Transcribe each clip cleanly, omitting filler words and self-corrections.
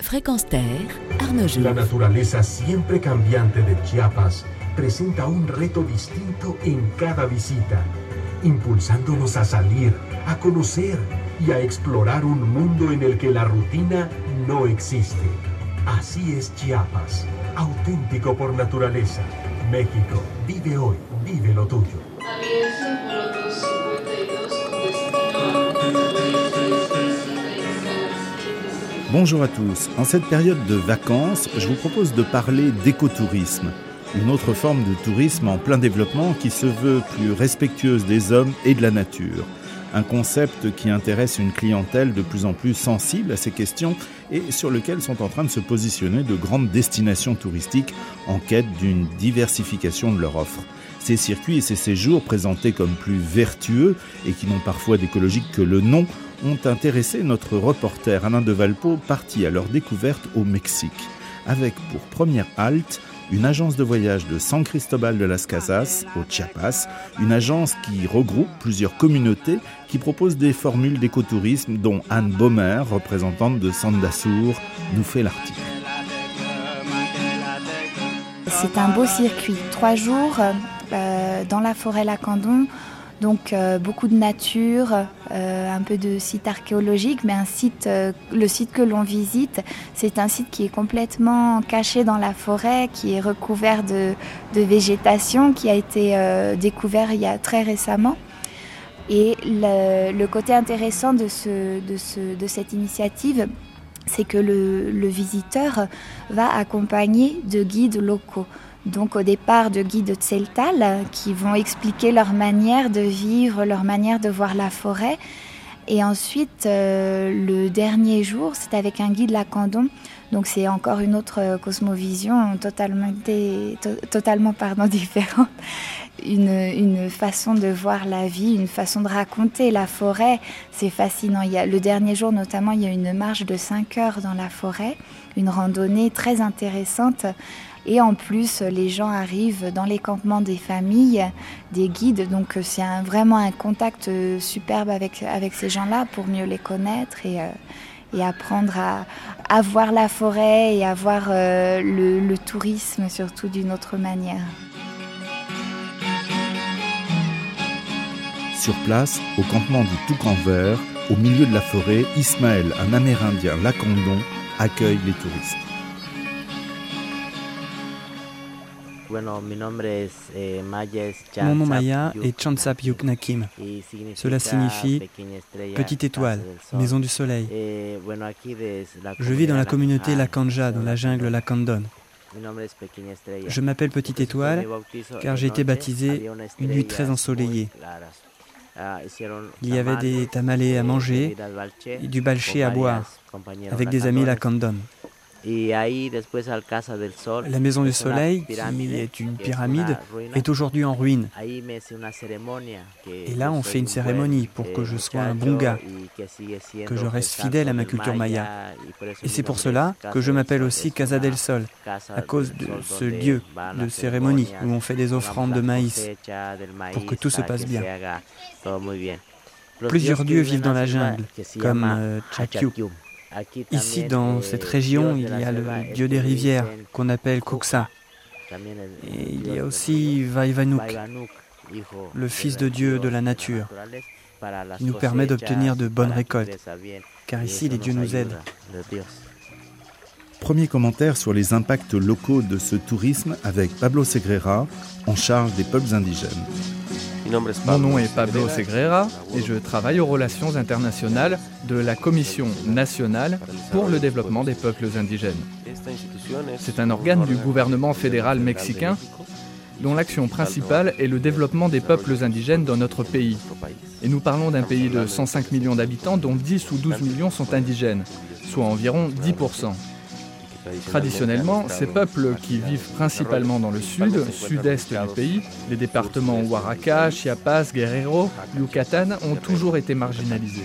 Fréquence Terre, Arnaud Joux. La naturaleza siempre cambiante de Chiapas presenta un reto distinto en cada visita, impulsándonos a salir, a conocer y a explorar un mundo en el que la rutina no existe. Así es Chiapas, auténtico por naturaleza. México, vive hoy, vive lo tuyo. Bonjour à tous. En cette période de vacances, je vous propose de parler d'écotourisme, une autre forme de tourisme en plein développement qui se veut plus respectueuse des hommes et de la nature. Un concept qui intéresse une clientèle de plus en plus sensible à ces questions et sur lequel sont en train de se positionner de grandes destinations touristiques en quête d'une diversification de leur offre. Ces circuits et ces séjours présentés comme plus vertueux et qui n'ont parfois d'écologique que le nom ont intéressé notre reporter Alain de Valpo, parti à leur découverte au Mexique, avec pour première halte une agence de voyage de San Cristóbal de las Casas, au Chiapas, une agence qui regroupe plusieurs communautés qui proposent des formules d'écotourisme dont Anne Baumer, représentante de Sandasur, nous fait l'article. C'est un beau circuit, 3 jours dans la forêt Lacandon. Donc beaucoup de nature, un peu de site archéologique, mais le site que l'on visite, c'est un site qui est complètement caché dans la forêt, qui est recouvert de végétation, qui a été découvert il y a très récemment. Et le côté intéressant de cette initiative, c'est que le visiteur va accompagné de guides locaux. Donc au départ de guides Tzeltal qui vont expliquer leur manière de vivre, leur manière de voir la forêt. Et ensuite, le dernier jour, c'est avec un guide Lacandon. Donc c'est encore une autre cosmovision totalement différente. Une façon de voir la vie, une façon de raconter la forêt. C'est fascinant. Le dernier jour notamment, il y a une marche de 5 heures dans la forêt, une randonnée très intéressante. Et en plus, les gens arrivent dans les campements des familles, des guides. Donc c'est vraiment un contact superbe avec ces gens-là pour mieux les connaître et apprendre à voir la forêt et à voir le tourisme surtout d'une autre manière. Sur place, au campement du Toucan Vert, au milieu de la forêt, Ismaël, un Amérindien Lacandon, accueille les touristes. Mon nom maya est Chantsapyuknakim. Cela signifie petite étoile, maison du soleil. Je vis dans la communauté Lacandja, dans la jungle Lacandon. Je m'appelle Petite Étoile car j'ai été baptisé une nuit très ensoleillée. Il y avait des tamalés à manger et du balché à boire avec des amis Lacandon. La maison du soleil, qui est une pyramide, est aujourd'hui en ruine. Et là, on fait une cérémonie pour que je sois un bon gars, que je reste fidèle à ma culture maya. Et c'est pour cela que je m'appelle aussi Casa del Sol, à cause de ce lieu de cérémonie où on fait des offrandes de maïs pour que tout se passe bien. Plusieurs dieux vivent dans la jungle, comme Chakyu. Ici, dans cette région, il y a le dieu des rivières, qu'on appelle Kuksa. Et il y a aussi Vaivanuk, le fils de Dieu de la nature, qui nous permet d'obtenir de bonnes récoltes, car ici, les dieux nous aident. Premier commentaire sur les impacts locaux de ce tourisme avec Pablo Segrera, en charge des peuples indigènes. Mon nom est Pablo Segrera et je travaille aux relations internationales de la Commission nationale pour le développement des peuples indigènes. C'est un organe du gouvernement fédéral mexicain dont l'action principale est le développement des peuples indigènes dans notre pays. Et nous parlons d'un pays de 105 millions d'habitants dont 10 ou 12 millions sont indigènes, soit environ 10%. Traditionnellement, ces peuples qui vivent principalement dans le sud-est du pays, les départements Oaxaca, Chiapas, Guerrero, Yucatán, ont toujours été marginalisés.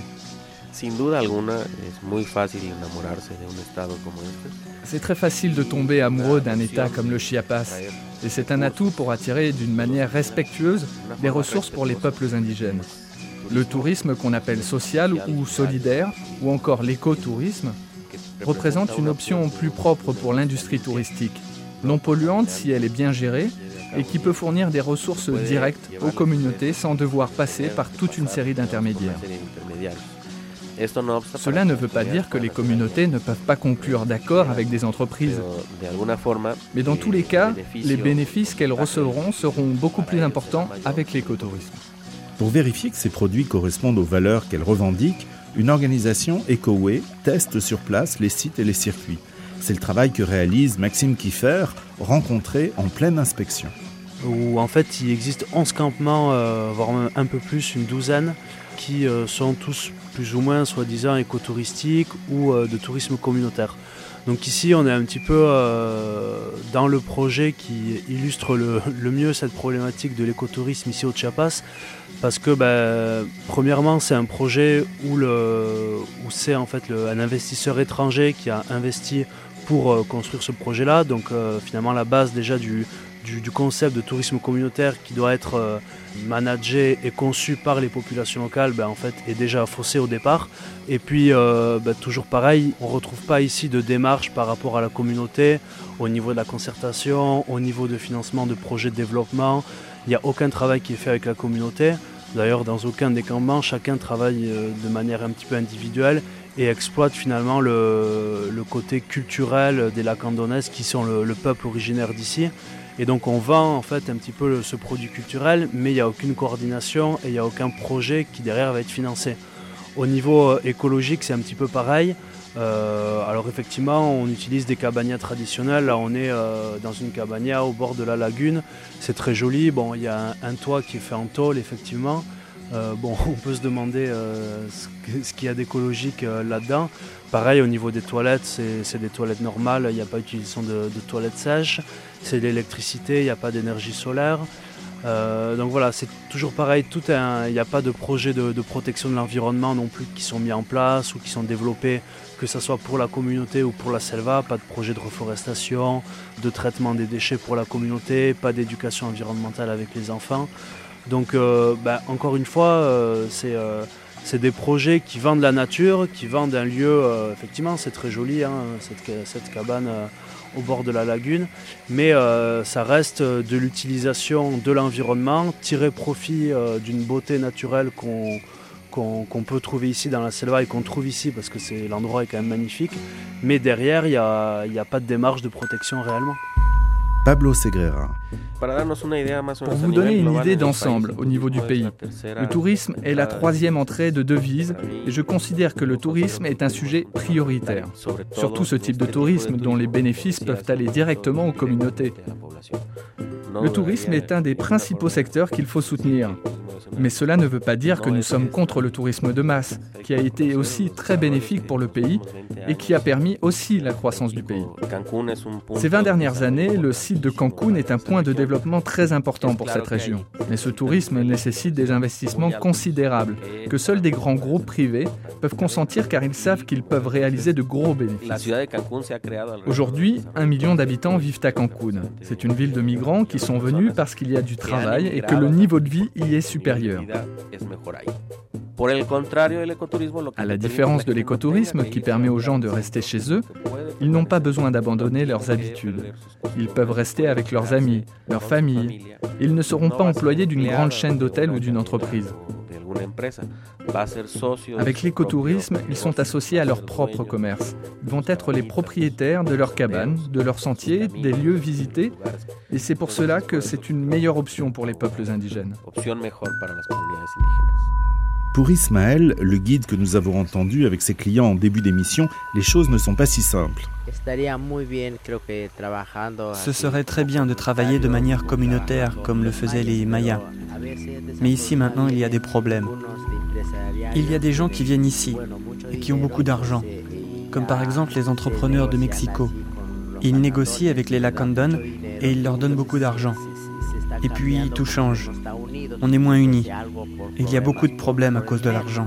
C'est très facile de tomber amoureux d'un État comme le Chiapas, et c'est un atout pour attirer d'une manière respectueuse des ressources pour les peuples indigènes. Le tourisme qu'on appelle social ou solidaire, ou encore l'écotourisme, représente une option plus propre pour l'industrie touristique, non polluante si elle est bien gérée et qui peut fournir des ressources directes aux communautés sans devoir passer par toute une série d'intermédiaires. Cela ne veut pas dire que les communautés ne peuvent pas conclure d'accords avec des entreprises. Mais dans tous les cas, les bénéfices qu'elles recevront seront beaucoup plus importants avec l'écotourisme. Pour vérifier que ces produits correspondent aux valeurs qu'elles revendiquent, une organisation, EcoWay, teste sur place les sites et les circuits. C'est le travail que réalise Maxime Kiefer, rencontré en pleine inspection. Où en fait il existe 11 campements, voire un peu plus, une douzaine, qui sont tous plus ou moins soi-disant écotouristiques ou de tourisme communautaire. Donc ici on est un petit peu dans le projet qui illustre le mieux cette problématique de l'écotourisme ici au Chiapas, parce que premièrement c'est un projet où c'est en fait un investisseur étranger qui a investi pour construire ce projet-là, donc finalement la base déjà du concept de tourisme communautaire qui doit être managé et conçu par les populations locales en fait, est déjà faussé au départ. Et puis toujours pareil, on ne retrouve pas ici de démarche par rapport à la communauté au niveau de la concertation, au niveau de financement de projets de développement. Il n'y a aucun travail qui est fait avec la communauté. D'ailleurs, dans aucun des campements, chacun travaille de manière un petit peu individuelle et exploite finalement le côté culturel des Lacandonaises qui sont le peuple originaire d'ici. Et donc on vend en fait un petit peu ce produit culturel, mais il n'y a aucune coordination et il n'y a aucun projet qui derrière va être financé. Au niveau écologique, c'est un petit peu pareil. Alors effectivement, on utilise des cabañas traditionnelles. Là, on est dans une cabaña au bord de la lagune. C'est très joli. Bon, il y a un toit qui est fait en tôle, effectivement. On peut se demander ce qu'il y a d'écologique là-dedans. Pareil, au niveau des toilettes, c'est des toilettes normales. Il n'y a pas d'utilisation de toilettes sèches. C'est de l'électricité, il n'y a pas d'énergie solaire. Donc voilà, c'est toujours pareil. Il n'y a pas de projet de protection de l'environnement non plus qui sont mis en place ou qui sont développés, que ce soit pour la communauté ou pour la selva. Pas de projet de reforestation, de traitement des déchets pour la communauté, pas d'éducation environnementale avec les enfants. Donc encore une fois, c'est des projets qui vendent la nature, qui vendent un lieu, effectivement c'est très joli, cette cabane au bord de la lagune, mais ça reste de l'utilisation de l'environnement, tirer profit d'une beauté naturelle qu'on peut trouver ici dans la selva et qu'on trouve ici parce que l'endroit est quand même magnifique, mais derrière il n'y a pas de démarche de protection réellement. Pablo Segrera. Pour vous donner une idée d'ensemble au niveau du pays, le tourisme est la 3e entrée de devises et je considère que le tourisme est un sujet prioritaire. Surtout ce type de tourisme dont les bénéfices peuvent aller directement aux communautés. Le tourisme est un des principaux secteurs qu'il faut soutenir. Mais cela ne veut pas dire que nous sommes contre le tourisme de masse, qui a été aussi très bénéfique pour le pays et qui a permis aussi la croissance du pays. Ces 20 dernières années, le site de Cancún est un point de développement très important pour cette région. Mais ce tourisme nécessite des investissements considérables, que seuls des grands groupes privés peuvent consentir car ils savent qu'ils peuvent réaliser de gros bénéfices. Aujourd'hui, 1 million d'habitants vivent à Cancún. C'est une ville de migrants qui sont venus parce qu'il y a du travail et que le niveau de vie y est supérieur. À la différence de l'écotourisme qui permet aux gens de rester chez eux, ils n'ont pas besoin d'abandonner leurs habitudes. Ils peuvent rester avec leurs amis, leur famille. Ils ne seront pas employés d'une grande chaîne d'hôtels ou d'une entreprise. Avec l'écotourisme, ils sont associés à leur propre commerce. Ils vont être les propriétaires de leurs cabanes, de leurs sentiers, des lieux visités. Et c'est pour cela que c'est une meilleure option pour les peuples indigènes. Pour Ismaël, le guide que nous avons entendu avec ses clients en début d'émission, les choses ne sont pas si simples. Ce serait très bien de travailler de manière communautaire comme le faisaient les Mayas. Mais ici maintenant il y a des problèmes. Il y a des gens qui viennent ici et qui ont beaucoup d'argent, comme par exemple les entrepreneurs de Mexico. Ils négocient avec les Lacandon et ils leur donnent beaucoup d'argent. Et puis tout change. On est moins unis. Il y a beaucoup de problèmes à cause de l'argent.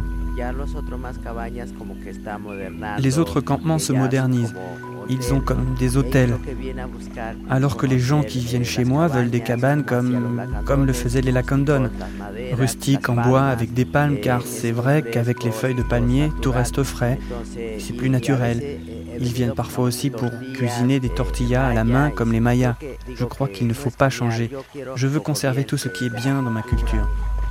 Les autres campements se modernisent. Ils ont comme des hôtels. Alors que les gens qui viennent chez moi veulent des cabanes comme le faisaient les Lacandon. Rustiques en bois avec des palmes, car c'est vrai qu'avec les feuilles de palmier, tout reste frais. C'est plus naturel. Ils viennent parfois aussi pour cuisiner des tortillas à la main comme les Mayas. Je crois qu'il ne faut pas changer. Je veux conserver tout ce qui est bien dans ma culture.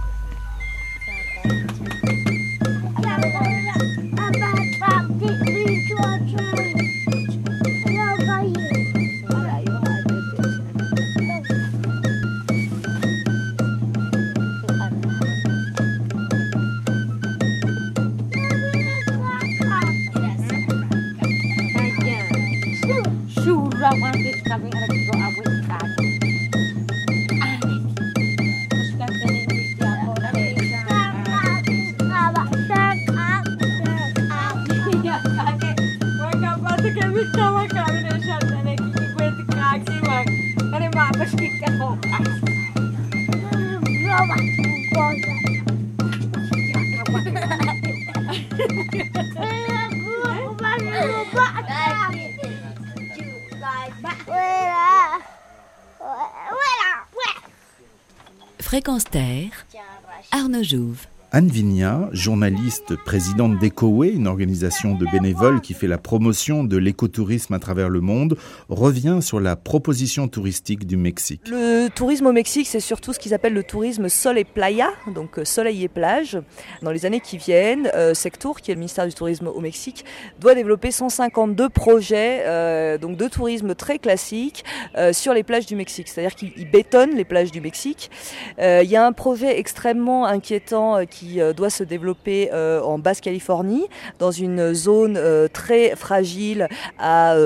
Fréquence Terre, Arnaud Jouve. Anne Vigna, journaliste, présidente d'EcoWay, une organisation de bénévoles qui fait la promotion de l'écotourisme à travers le monde, revient sur la proposition touristique du Mexique. Le tourisme au Mexique, c'est surtout ce qu'ils appellent le tourisme sol et playa, donc soleil et plage. Dans les années qui viennent, Sectur, qui est le ministère du Tourisme au Mexique, doit développer 152 projets donc de tourisme très classique sur les plages du Mexique. C'est-à-dire qu'ils bétonnent les plages du Mexique. Il y a un projet extrêmement inquiétant qui doit se développer en Basse-Californie, dans une zone très fragile à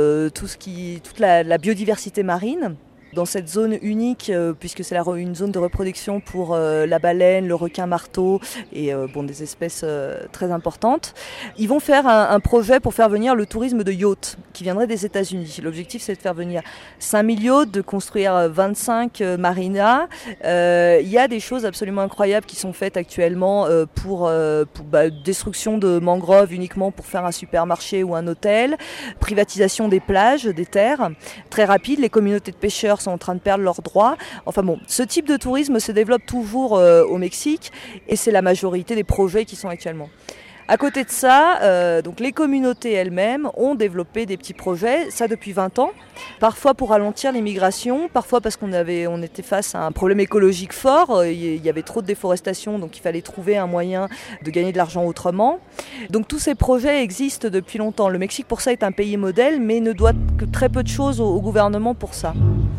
toute la biodiversité marine. Dans cette zone unique, puisque c'est une zone de reproduction pour la baleine, le requin marteau et des espèces très importantes. Ils vont faire un projet pour faire venir le tourisme de yacht qui viendrait des États-Unis. L'objectif, c'est de faire venir 5000 yachts, de construire 25 marinas. Il y a des choses absolument incroyables qui sont faites actuellement pour destruction de mangroves uniquement pour faire un supermarché ou un hôtel, privatisation des plages, des terres, très rapide. Les communautés de pêcheurs sont en train de perdre leurs droits. Enfin bon, ce type de tourisme se développe toujours au Mexique et c'est la majorité des projets qui sont actuellement. À côté de ça, donc les communautés elles-mêmes ont développé des petits projets, ça depuis 20 ans, parfois pour ralentir l'immigration, parfois parce qu'on était face à un problème écologique fort, il y avait trop de déforestation, donc il fallait trouver un moyen de gagner de l'argent autrement. Donc tous ces projets existent depuis longtemps. Le Mexique pour ça est un pays modèle, mais ne doit que très peu de choses au gouvernement pour ça.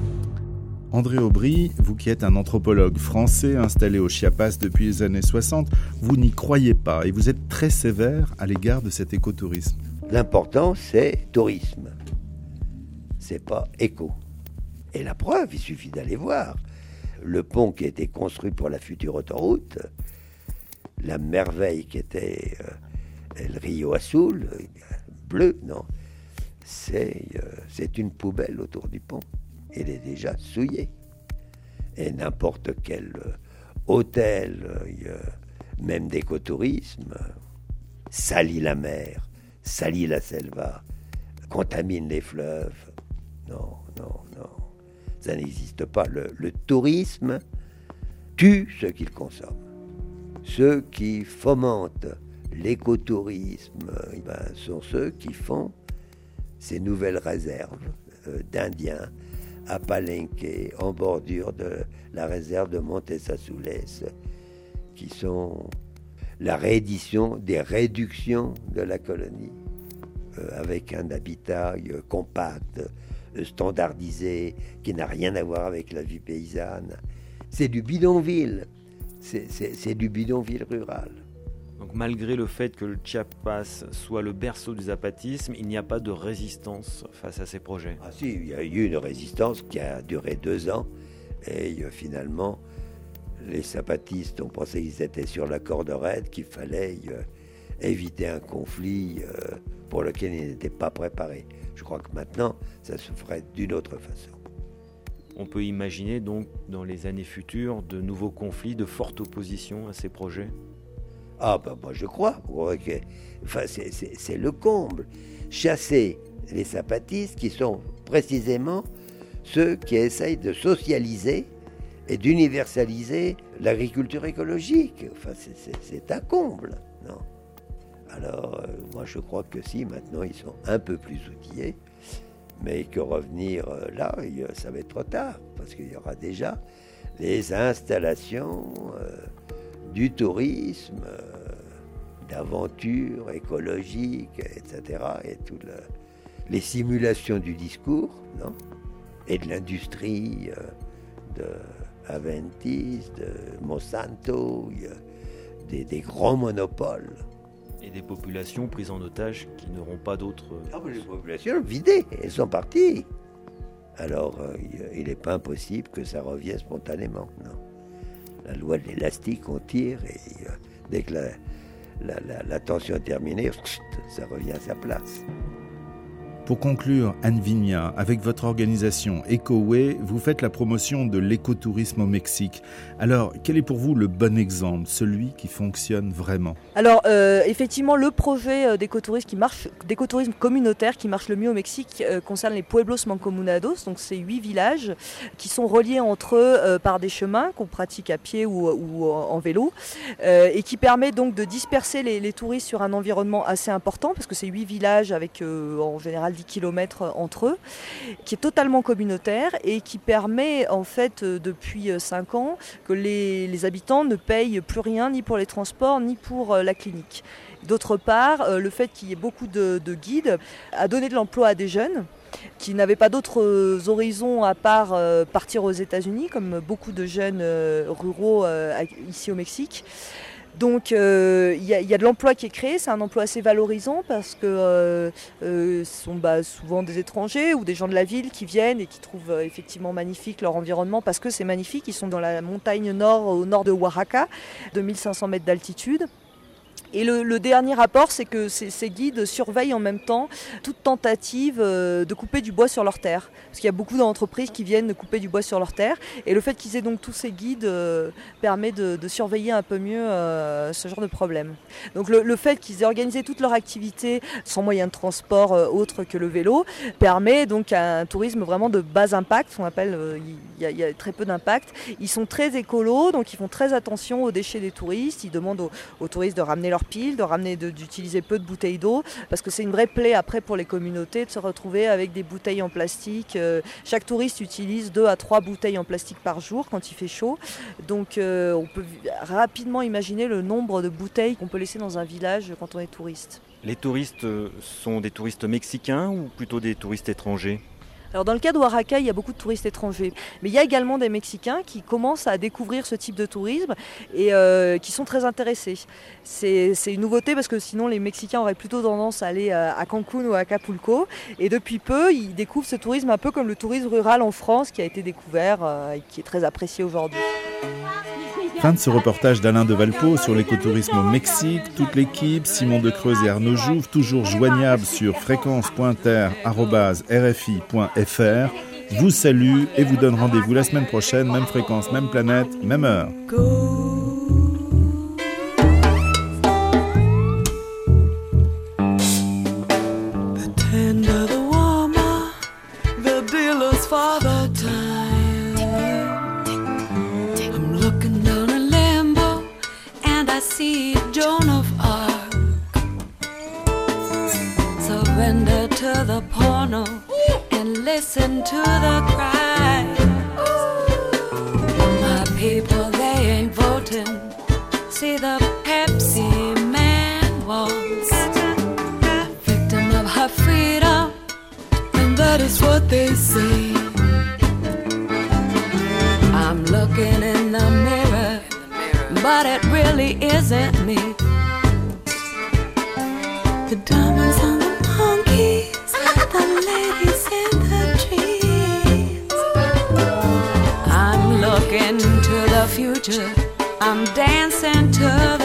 André Aubry, vous qui êtes un anthropologue français installé au Chiapas depuis les années 60, vous n'y croyez pas et vous êtes très sévère à l'égard de cet écotourisme. L'important, c'est tourisme. C'est pas éco. Et la preuve, il suffit d'aller voir. Le pont qui a été construit pour la future autoroute, la merveille qui était le Rio Azul, bleu, non. C'est une poubelle autour du pont. Il est déjà souillé. Et n'importe quel hôtel, même d'écotourisme, salit la mer, salit la selva, contamine les fleuves. Non. Ça n'existe pas. Le tourisme tue ceux qui le consomment. Ceux qui fomentent l'écotourisme sont ceux qui font ces nouvelles réserves d'Indiens à Palenque, en bordure de la réserve de Montes-Azules, qui sont la réédition des réductions de la colonie, avec un habitat compact, standardisé, qui n'a rien à voir avec la vie paysanne. C'est du bidonville, c'est du bidonville rural. Donc malgré le fait que le Chiapas soit le berceau du zapatisme, il n'y a pas de résistance face à ces projets. Ah si, il y a eu une résistance qui a duré 2 ans et finalement les zapatistes ont pensé qu'ils étaient sur la corde raide, qu'il fallait éviter un conflit pour lequel ils n'étaient pas préparés. Je crois que maintenant ça se ferait d'une autre façon. On peut imaginer donc dans les années futures de nouveaux conflits, de fortes oppositions à ces projets. Ah moi je crois. Enfin, c'est le comble. Chasser les zapatistes qui sont précisément ceux qui essayent de socialiser et d'universaliser l'agriculture écologique. Enfin, c'est un comble, non ? Alors, moi je crois que si, maintenant ils sont un peu plus outillés, mais que revenir là, ça va être trop tard, parce qu'il y aura déjà les installations du tourisme, d'aventure écologique, etc. Et toutes les simulations du discours, non, et de l'industrie de Aventis, de Monsanto, des grands monopoles. Et des populations prises en otage qui n'auront pas d'autres... Les populations vidées, elles sont parties. Alors, il n'est pas impossible que ça revienne spontanément, non. La loi de l'élastique, on tire et dès que la tension est terminée, ça revient à sa place. Pour conclure, Anne Vigna, avec votre organisation EcoWay, vous faites la promotion de l'écotourisme au Mexique. Alors, quel est pour vous le bon exemple, celui qui fonctionne vraiment ? Alors, effectivement, le projet d'écotourisme communautaire qui marche le mieux au Mexique concerne les Pueblos Mancomunados, donc c'est 8 villages qui sont reliés entre eux par des chemins qu'on pratique à pied ou en vélo et qui permet donc de disperser les touristes sur un environnement assez important parce que c'est 8 villages avec en général 10 km entre eux, qui est totalement communautaire et qui permet en fait depuis 5 ans que les habitants ne payent plus rien ni pour les transports ni pour la clinique. D'autre part, le fait qu'il y ait beaucoup de guides a donné de l'emploi à des jeunes qui n'avaient pas d'autres horizons à part partir aux États-Unis, comme beaucoup de jeunes ruraux ici au Mexique. Donc il y a de l'emploi qui est créé, c'est un emploi assez valorisant parce que ce sont souvent des étrangers ou des gens de la ville qui viennent et qui trouvent effectivement magnifique leur environnement parce que c'est magnifique. Ils sont dans la montagne nord, au nord de Oaxaca, de 1500 mètres d'altitude. Et le dernier rapport, c'est que ces guides surveillent en même temps toute tentative de couper du bois sur leur terre. Parce qu'il y a beaucoup d'entreprises qui viennent couper du bois sur leur terre. Et le fait qu'ils aient donc tous ces guides permet de surveiller un peu mieux ce genre de problème. Donc le fait qu'ils aient organisé toute leur activité sans moyen de transport autre que le vélo permet donc un tourisme vraiment de bas impact. On appelle, il y a très peu d'impact. Ils sont très écolos, donc ils font très attention aux déchets des touristes. Ils demandent aux touristes de ramener leurs piles, d'utiliser peu de bouteilles d'eau, parce que c'est une vraie plaie après pour les communautés de se retrouver avec des bouteilles en plastique. Chaque touriste utilise 2 à 3 bouteilles en plastique par jour quand il fait chaud. Donc on peut rapidement imaginer le nombre de bouteilles qu'on peut laisser dans un village quand on est touriste. Les touristes sont des touristes mexicains ou plutôt des touristes étrangers ? Alors dans le cas d'Oaxaca, il y a beaucoup de touristes étrangers, mais il y a également des Mexicains qui commencent à découvrir ce type de tourisme et qui sont très intéressés. C'est une nouveauté parce que sinon les Mexicains auraient plutôt tendance à aller à Cancun ou à Acapulco, et depuis peu ils découvrent ce tourisme un peu comme le tourisme rural en France qui a été découvert et qui est très apprécié aujourd'hui. Fin de ce reportage d'Alain de Valpo sur l'écotourisme au Mexique. Toute l'équipe, Simon Decreuse et Arnaud Jouve, toujours joignables sur fréquence.terre@rfi.fr, vous salue et vous donne rendez-vous la semaine prochaine, même fréquence, même planète, même heure. See Joan of Arc, surrender to the porno and listen to the cry. My people, they ain't voting. See the Pepsi man waltz, victim of her freedom, and that is what they say. I'm looking in the mirror, but it really isn't me. The diamonds and the monkeys, the ladies in the trees. I'm looking to the future, I'm dancing to